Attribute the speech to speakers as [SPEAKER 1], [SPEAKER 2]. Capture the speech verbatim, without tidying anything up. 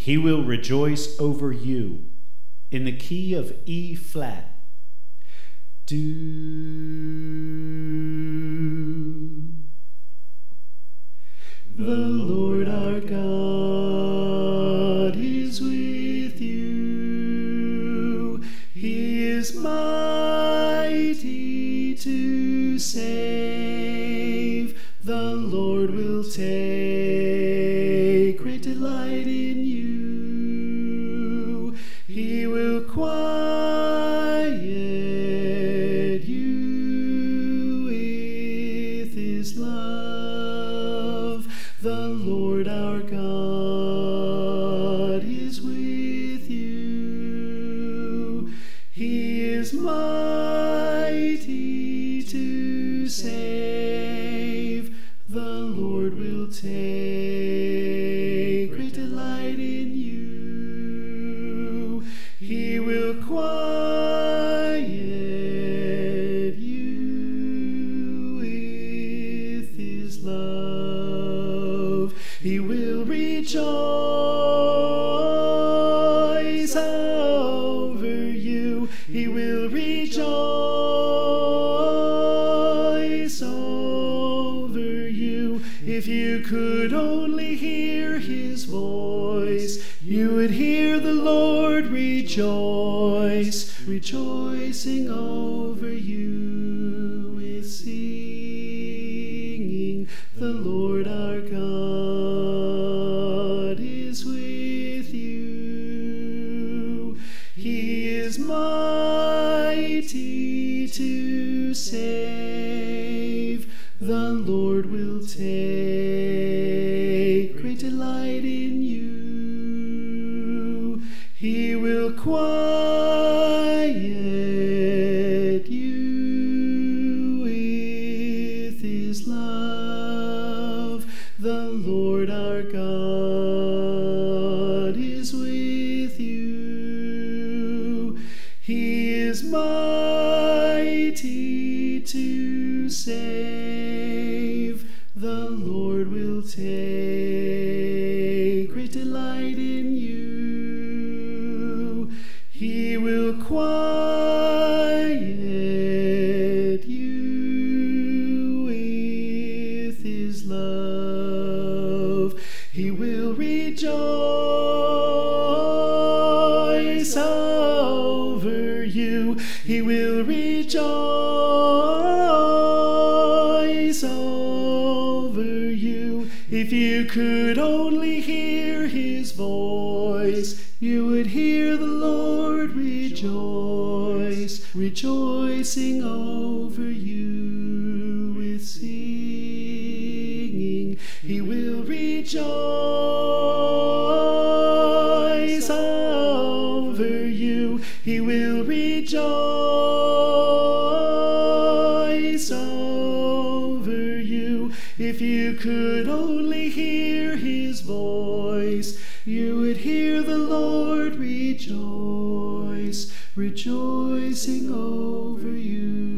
[SPEAKER 1] He will rejoice over you in the key of E flat. Do. The Lord our God is with you. He is mighty to save. The Lord will take great delight in you. He will quiet you with his love. The Lord our God is with you. He is mighty to save. The Lord will take great delight in you. He will quiet you with his love. He will rejoice over you. He will rejoice over you. If you could only hear his voice, you would hear the Lord rejoice, rejoicing over you with singing. The Lord our God is with you. He is mighty to save. The Lord will take great delight in you. He will quiet you with his love. The Lord our God is with you. He is mighty to save. The Lord will take great delight in you. He will quiet you with his love. He will rejoice over you. He will rejoice over you. If you could only hear his voice, you would hear the Lord rejoice, rejoicing over you with singing. He will rejoice over you. He will rejoice over you. If you could only hear his voice, you would hear the Lord rejoice, rejoicing over you.